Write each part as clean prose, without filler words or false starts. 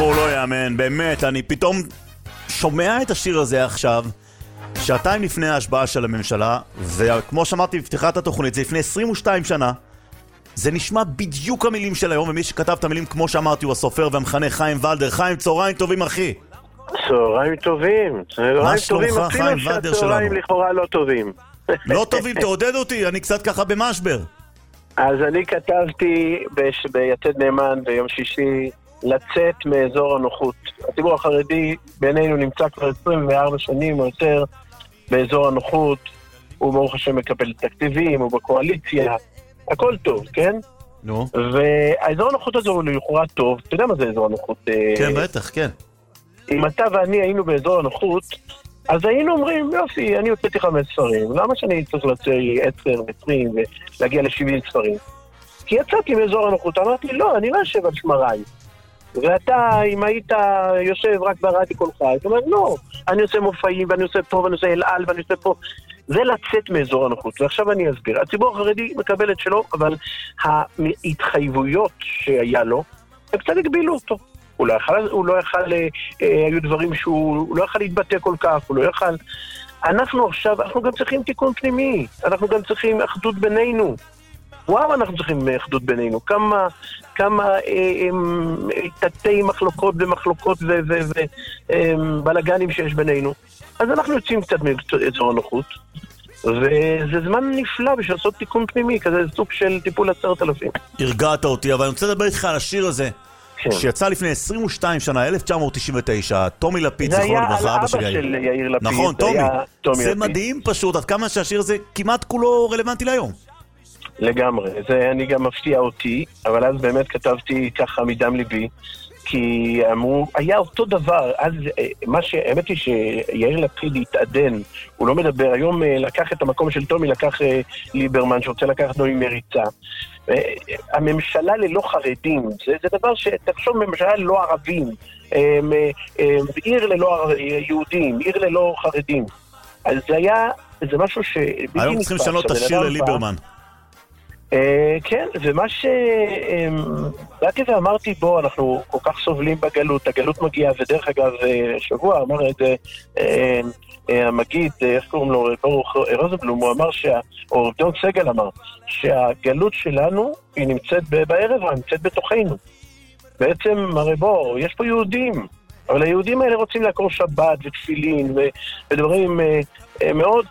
תשמעו, לא יאמן, באמת, אני פתאום שומע את השיר הזה עכשיו, שעתיים לפני ההשבעה של הממשלה, וכמו שאמרתי בפתיחת התוכנית, זה לפני 22 שנה, זה נשמע בדיוק המילים של היום, ומי שכתב את המילים כמו שאמרתי הוא הסופר והמחנך חיים ולדר. חיים, צהריים טובים אחי. צהריים טובים. מה שלומך חיים ולדר שלנו? צהריים לכאורה לא טובים. לא טובים, תעודד אותי, אני קצת ככה במשבר. אז אני כתבתי ביתד נאמן ביום שישי לצאת מאזור הנוחות. הציבור החרדי בינינו נמצא כבר 24 שנים או יותר באזור הנוחות, הוא ברוך השם מקבל תקציבים, הוא בקואליציה, הכל טוב, כן? נו. והאזור הנוחות הזה הוא לכאורה טוב, אתה יודע מה זה אזור הנוחות? כן, בטח, כן. אם אתה ואני היינו באזור הנוחות, אז היינו אומרים, יופי, אני הוצאתי 5 ספרים, למה שאני צריך להוציא 10, 20 ולהגיע ל-70 ספרים? כי יצאתי מאזור הנוחות, אמרתי, לא, אני לא יושב על שמריי. ואתה, אם היית יושב רק ברדיו קולך, אתה אומר, לא, אני עושה מופעים, ואני עושה פה, ואני עושה אלעל, ואני עושה פה. זה לצאת מאזור הנוחות, ועכשיו אני אסביר. הציבור החרדי מקבל את שלו, אבל ההתחייבויות שהיה לו, הם קצת הגבילו אותו. הוא לא יכל, היו דברים שהוא לא יכל להתבטא כל כך, הוא לא יכל. אנחנו עכשיו, אנחנו גם צריכים תיקון פנימי, אנחנו גם צריכים אחדות בינינו. וואו, אנחנו צריכים אחדות בינינו. כמה תתי מחלוקות ומחלוקות ובלגנים שיש בינינו. אז אנחנו יוצאים קצת מאזור הנוחות, וזה זמן נפלא בשביל לעשות תיקון פנימי, כזה סוג של טיפול 10,000. הרגעת אותי, אבל אני רוצה לדבר איתך על השיר הזה, כן. שיצא לפני 22 שנה, 1999, טומי לפיד, זה זכרונו היה לברכה, על אבא אבא של יאיר לפיד. נכון, טומי. זה לפיד. מדהים פשוט, עד כמה שהשיר הזה כמעט כולו רלוונטי להיום. לגמרי, זה אני גם מפתיע אותי, אבל אז באמת כתבתי ככה מדם ליבי, כי אמרו, היה אותו דבר, אז האמת היא שיאיר לפיד התעדן, הוא לא מדבר, היום לקח את המקום של טומי, לקח ליברמן שרוצה לקחת נוי מריצה. הממשלה ללא חרדים, זה דבר שתחשוב ממשלה ללא ערבים, עיר ללא יהודים, עיר ללא חרדים. אז זה משהו ש... היום צריכים לשנות את השיר לליברמן. כן, ומה באתי ואמרתי, בוא, אנחנו כל כך סובלים בגלות, הגלות מגיעה, ודרך אגב, שבוע אמר את זה המגיד, איך קוראים לו, ברוך רוזנבלום, הוא אמר, או דון סגל אמר, שהגלות שלנו היא נמצאת בערב, היא נמצאת בתוכנו. בעצם, הרי בוא, יש פה יהודים, אבל היהודים האלה רוצים לעקור שבת ותפילין ודברים מאוד...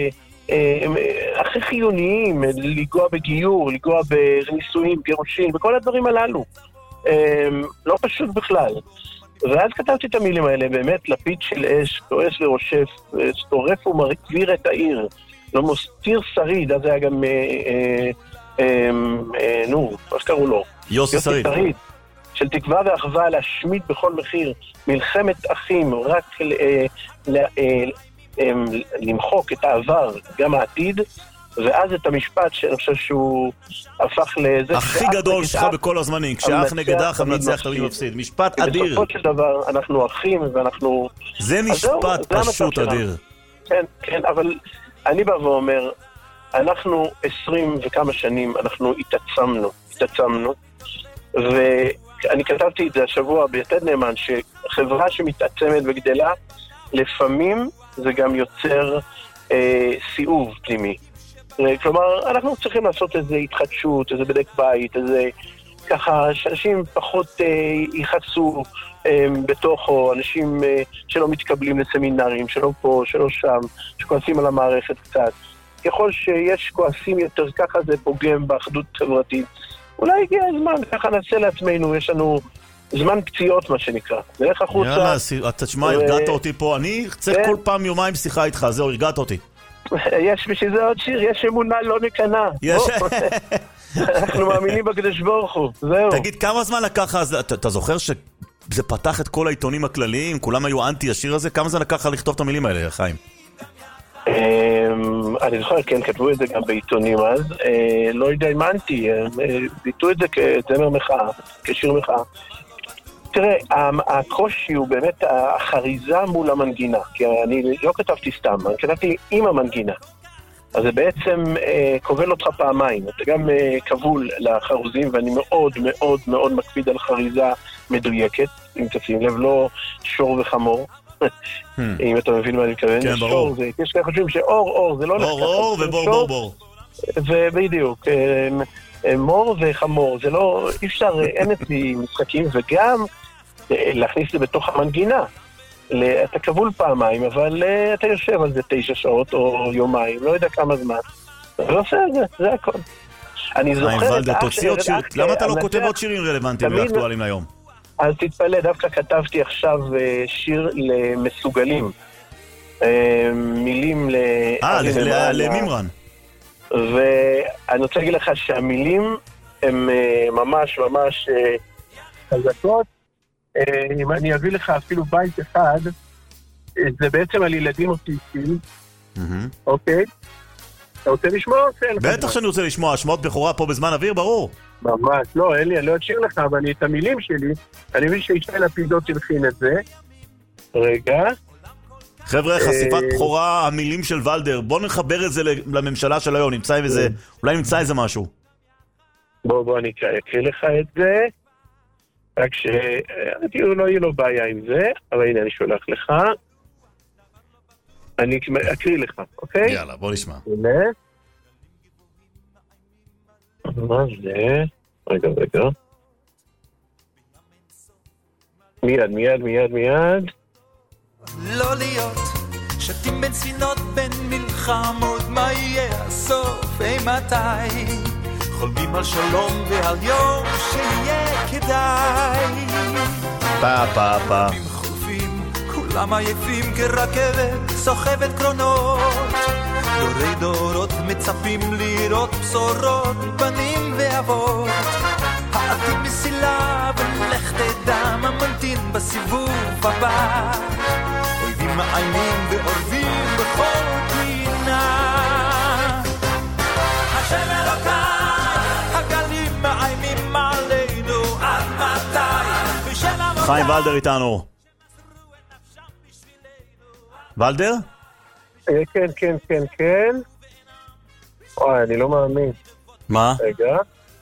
הכי חיוניים, לגוע בגיור, לגוע בנישואים, גירושים, וכל הדברים הללו. לא פשוט בכלל. ואז כתבתי את המילים האלה, באמת, לפיד של אש, כועס ורושף, שטורף ומגביר את העיר, לא מוסתיר שריד, אז היה גם, איך קראו לו? יוסי שריד. של תקווה ואחווה להשמיד בכל מחיר, מלחמת אחים, רק למחוק את העבר, גם העתיד, ואז את המשפט שאני חושב שהוא הפך לזה... הכי גדול שלך בכל הזמנים, כשאח נגד אח המנצח תמיד מפסיד. משפט אדיר. בסופו של דבר אנחנו אחים ואנחנו... זה משפט פשוט אדיר. כן, כן, אבל אני בא ואומר, אנחנו 20 וכמה שנים, אנחנו התעצמנו, ואני כתבתי את זה השבוע ביתד נאמן, שחברה שמתעצמת וגדלה, לפעמים זה גם יוצר סיאוב פנימי. כלומר, אנחנו צריכים לעשות איזו התחדשות, איזה בדק בית, איזה ככה שאנשים פחות ייחצו בתוכו, אנשים שלא מתקבלים לסמינרים, שלא פה, שלא שם, שכועסים על המערכת קצת. ככל שיש כועסים יותר, ככה זה פוגם באחדות חברתית. אולי הגיע הזמן, ככה נעשה לעצמנו, יש לנו... זמן פציעות, מה שנקרא. נלך החוצה. יאללה, תשמע, הרגעת אותי פה. אני צריך כל פעם יומיים שיחה איתך, זהו, הרגעת אותי. יש בשביל זה עוד שיר, יש אמונה לא נקנה. אנחנו מאמינים בקדוש ברוך הוא, זהו. תגיד, כמה זמן לקח, אתה זוכר שזה פתח את כל העיתונים הכלליים, כולם היו אנטי השיר הזה? כמה זמן לקח לכתוב את המילים האלה, חיים? אני זוכר, כן, כתבו את זה גם בעיתונים אז, לא יודע אם אנטי, ביטו את זה כזמר מחאה, כשיר מחאה. תראה, הקושי הוא באמת החריזה מול המנגינה, כי אני לא כתבתי סתם, אני כתבתי עם המנגינה. אז זה בעצם כובל אותך פעמיים, אתה גם כבול לחרוזים, ואני מאוד מאוד מאוד מקפיד על חריזה מדויקת, אם תשים לב, לא שור וחמור. אם אתה מבין מה אני מתכוון. כן, ברור. יש כאלה חושבים שאור, זה לא נחשב. אור ובור. ובדיוק, מור וחמור, זה לא, אי אפשר, אין אצלי משחקים, וגם להכניס את זה בתוך המנגינה. אתה כבול פעמיים, אבל אתה יושב על זה 9 שעות או יומיים, לא יודע כמה זמן. לא עושה את זה, זה הכל. אני זוכר את אח שלי... למה אתה לא כותב עוד שירים רלוונטיים ואקטואליים להיום? אז תתפלא, דווקא כתבתי עכשיו שיר למסוגלים. מילים למימרן. ואני רוצה להגיד לך שהמילים הן ממש חזקות. אם אני אביא לך אפילו בית אחד, זה בעצם על ילדים אוטיסטים, אוקיי? אתה רוצה לשמוע? בטח שאני רוצה לשמוע, שמות בכורה פה בזמן אוויר, ברור. ממש, לא, אין לי, אני לא אשאיר לך, אבל את המילים שלי, אני מבין שישי לפידות שלכין את זה. רגע. חבר'ה, חשיפת בכורה, המילים של ולדר, בוא נחבר את זה לממשלה של היום, אולי נמצא איזה משהו. בוא אני אקריא לך את זה. רק לא יהיה לו בעיה עם זה, אבל הנה אני שולח לך. אני אקריא לך, אוקיי? יאללה, בוא נשמע. הנה. מה זה? רגע. מיד. לא להיות שתים בין ספינות בין מלחמות, מה יהיה הסוף אימתי? חולמים על שלום ועל יום שיהיה כדאי. פה. חולפים, כולם עייפים כרכבת סוחבת קרונות. דורי דורות מצפים לראות בשורות, בנים ואבות. העתיד מסילה ולך תדע מה ממתין בסיבוב הבא. אויבים מאיימים ואורבים בכל פינה. השם אלוקיי, הגלים מאיימים עלינו, עד מתי? חיים ולדר איתנו. ולדר? כן. אוי, אני לא מאמין. מה? רגע.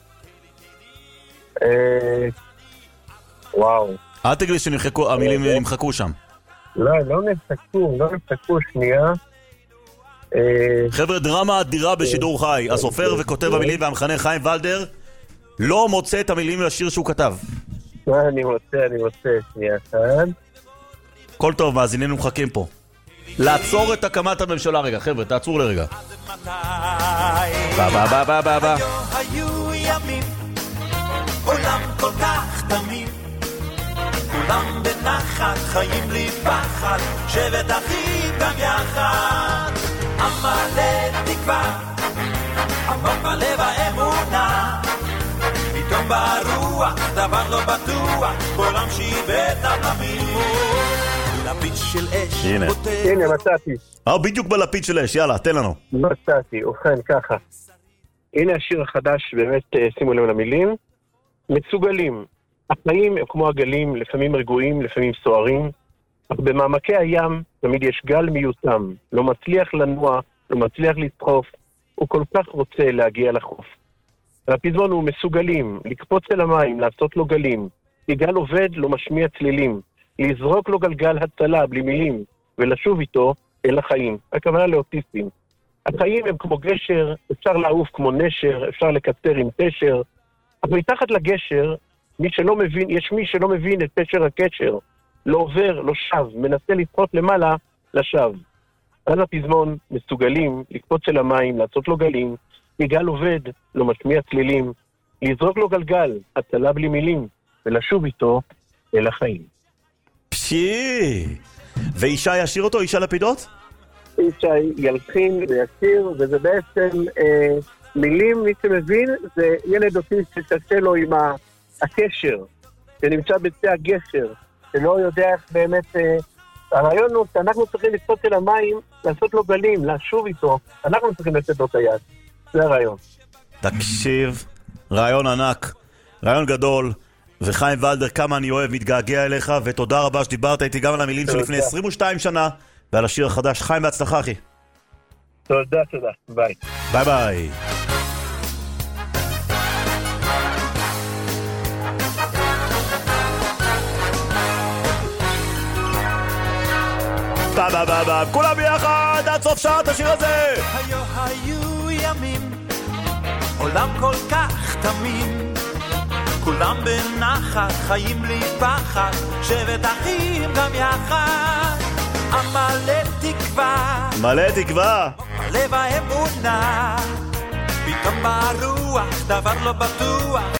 וואו. אל תגלי שהמילים נמחקו שם. לא נמחקו, שנייה. חבר'ה, דרמה אדירה בשידור חי. הסופר וכותב המילים והמחנך חיים ולדר לא מוצא את המילים לשיר שהוא כתב. אני מוצא, שנייה כאן. כל טוב, מאזיננו מחכים פה. לעצור את הקמת הממשלה רגע, חבר'ה, תעצרו לרגע. בא. היו ימים, עולם כל כך תמים, כולם בנחת, חיים לי פחד, שבט אחים גם יחד. עמלת תקווה, עמוק בלב האמונה, פתאום ברוח, דבר לא בטוח, עולם שיבט התמימות. לפיד של אש, הנה, מצאתי. בדיוק בלפיד של אש, יאללה, תן לנו. מצאתי, ובכן, ככה. הנה השיר החדש, באמת, שימו לב למילים. מסוגלים. החיים הם כמו הגלים, לפעמים רגועים, לפעמים סוערים. אך במעמקי הים תמיד יש גל מיותם. לא מצליח לנוע, לא מצליח לסחוף. הוא כל כך רוצה להגיע לחוף. הפזמון הוא מסוגלים, לקפוץ אל המים, לעשות לו גלים. כי גל עובד לא משמיע צלילים. לזרוק לו גלגל הצלה בלי מילים, ולשוב איתו אל החיים. הכוונה לאוטיסטים. החיים הם כמו גשר, אפשר לעוף כמו נשר, אפשר לקצר עם פשר, אבל מתחת לגשר, יש מי שלא מבין את פשר הקשר, לא עובר, לא שב, מנסה לפחות למעלה, לשב. אז הפזמון מסוגלים לקפוץ אל המים, לעשות לו גלים, גל עובד, לא משמיע צלילים, לזרוק לו גלגל, הצלה בלי מילים, ולשוב איתו אל החיים. ואישה ישיר אותו? אישה לפידות? אישה ילחין וישיר, וזה בעצם מילים, מי שמבין, זה ילד אוטיסט שקשה לו עם הקשר, שנמצא בצד הגשר, שלא יודע איך באמת, הרעיון הוא שאנחנו צריכים לקפוץ אל המים, לעשות לו גלים, לשוב איתו, אנחנו צריכים לתת לו את היד, זה הרעיון. תקשיב, רעיון ענק, רעיון גדול, וחיים ולדר, כמה אני אוהב, מתגעגע אליך, ותודה רבה שדיברת איתי גם על המילים שלפני 22 שנה, ועל השיר החדש. חיים, בהצלחה, אחי. תודה, ביי. ביי. כולם ביחד עד סוף שעת השיר הזה. היו ימים, עולם כל כך תמים, כולם בנחת, חיים לי פחד, שבט אחים גם יחד. מלא תקווה, מלא תקווה, מלא באמונה, פתאום ברוח דבר לא בטוח.